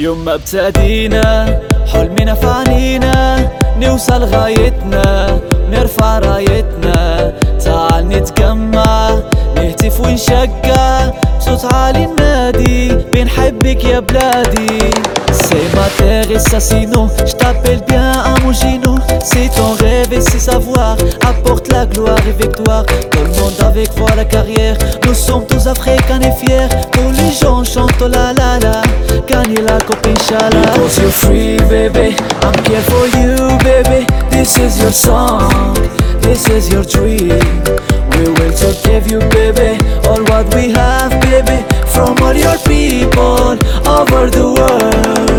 يوم ما ابتدينا حلمنا في عنينا، نوصل غايتنا نرفع رايتنا. تعال نتجمع نهتف ونشجع بصوت عالي ننادي بنحبك يا بلادي. C'est ma terre et ça sinon je t'appelle bien à mon Gino. C'est ton rêve et c'est savoir apporte la gloire et victoire. Tout le monde avec foi la carrière, nous sommes tous africains et fiers. Tous les gens chantent oh la la la, gagnez la coupe Inch'Allah. Because you're free baby, I'm here for you baby. This is your song, this is your dream. We will take care of you baby, all what we have baby, from all your people over the world.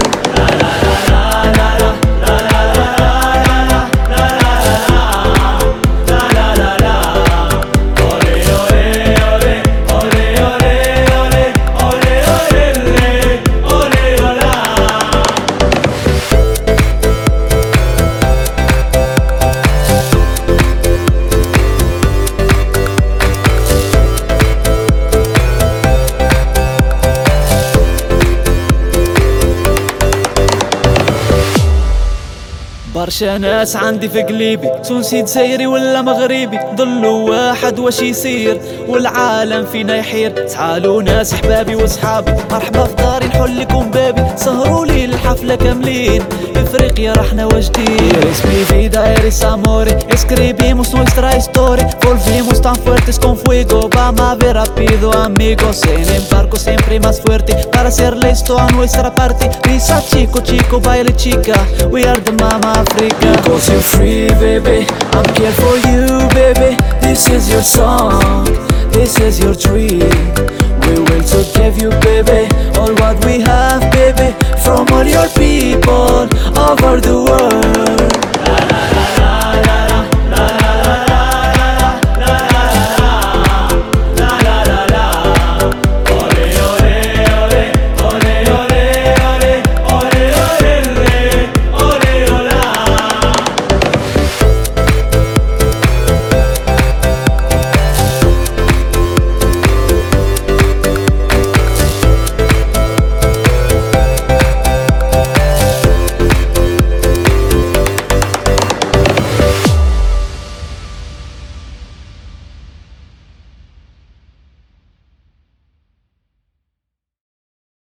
برشا ناس عندي في قليبي، تونسي جزائري ولا مغربي، ضلوا واحد واش يصير والعالم فينا يحير. تعالوا ناس احبابي وصحابي، مرحبا في داري نحل لكم بابي، سهروا لي الحفله كاملين، افريقيا رحنا وجديد. اسمي فيدا eres amore, escribimos nuestra historia, volvimos tan fuertes con fuego, vamos a ver rápido amigos, en el barco siempre más fuerte, para hacerle esto a nuestra parte. Risa chico chico, baile chica, we are the mama Africa. Because you're free baby, I'm here for you baby. This is your song, this is your dream. We will take care of you baby, all what we have baby, from all your people over the world.